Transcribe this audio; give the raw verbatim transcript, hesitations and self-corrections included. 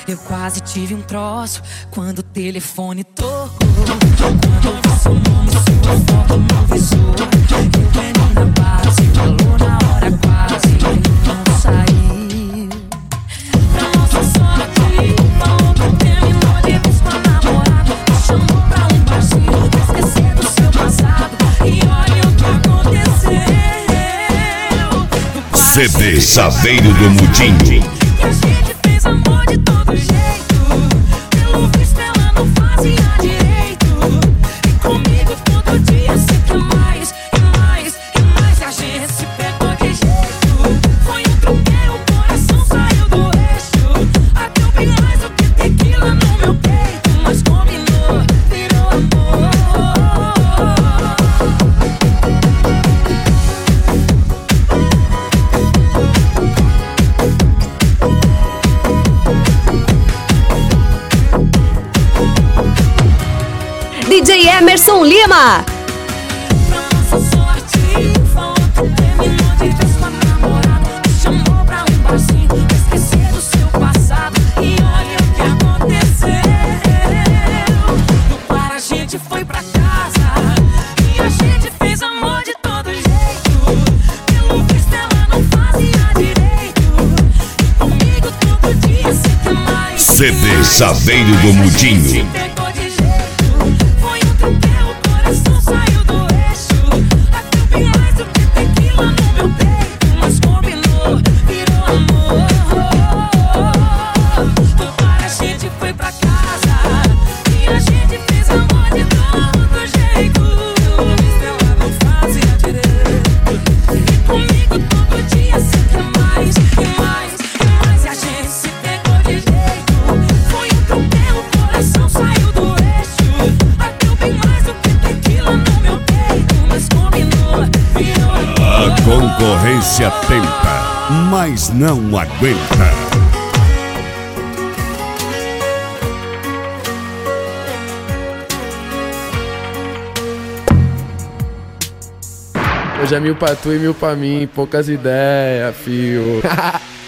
Eu quase tive um troço quando o telefone tocou. Quando eu vi seu nome, sua foto no visor, eu venho na base, falou na hora quase, não saiu. Pra nossa sorte, falou que terminou de vez com a namorada, me chamou pra um barzinho, pra esquecer do seu passado. E olha o que aconteceu. C D Chaveiro do Mudinho. E a gente fez amor de todo jeito. Pelo visto ela não fazia direito. E comigo todo dia se quer mais, e mais, e mais. E a gente se pegou de jeito. Foi um troqueiro, o coração saiu do eixo. Até eu bem mais do que tequila no meu peito. Mas combinou, virou amor. D J Emerson Lima. Pra nossa sorte, falou que terminou de vez com a namorada, me chamou pra um barzinho, pra esquecer do seu passado. E olha o que aconteceu. No bar a gente foi pra casa e a gente fez amor de todo jeito. Pelo visto ela não fazia direito. E comigo todo dia se quer mais. C D Chaveiro do Mudinho. Pegou de jeito. Foi um troqueiro, o coração saiu do eixo. Até eu bem mais do que tequila no meu peito. Mas combinou, virou amor. Do bar a gente foi pra casa e a gente fez amor de todo jeito. Pelo visto ela não fazia direito. E comigo todo dia se quer mais, e mais, e mais. E a gente se pegou de jeito. Foi um troqueiro, o coração saiu do eixo. Até eu bem mais do que tequila no meu peito. Mas combinou, virou amor. A concorrência tenta, mas não aguenta. Hoje é mil pra tu e mil pra mim, poucas ideias, fio.